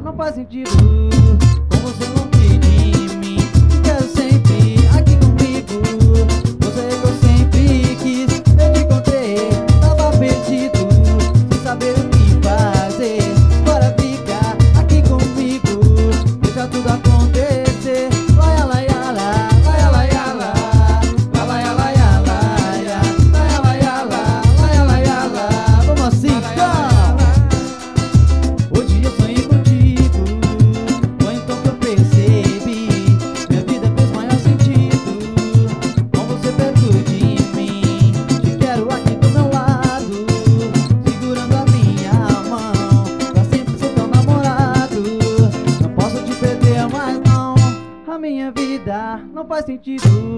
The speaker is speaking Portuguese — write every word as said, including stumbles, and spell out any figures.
não faz sentido. Com você longe de mim, te quero sempre aqui comigo. Você que eu sempre quis, eu te encontrei, tava perdido, sem saber o que fazer. Bora ficar aqui comigo, deixa tudo acontecer. Laia, laia, lá, laia, laia, lá, lá, laia, laia, laia, laia, laia, lá, laia, laia, lá. Vamos assim, então. Hoje eu sonhei contigo, foi então que eu percebi, minha vida fez maior sentido. Com você perto de mim, te quero aqui do meu lado, segurando a minha mão, pra sempre ser teu namorado. Não posso te perder mais não, a minha vida não faz sentido.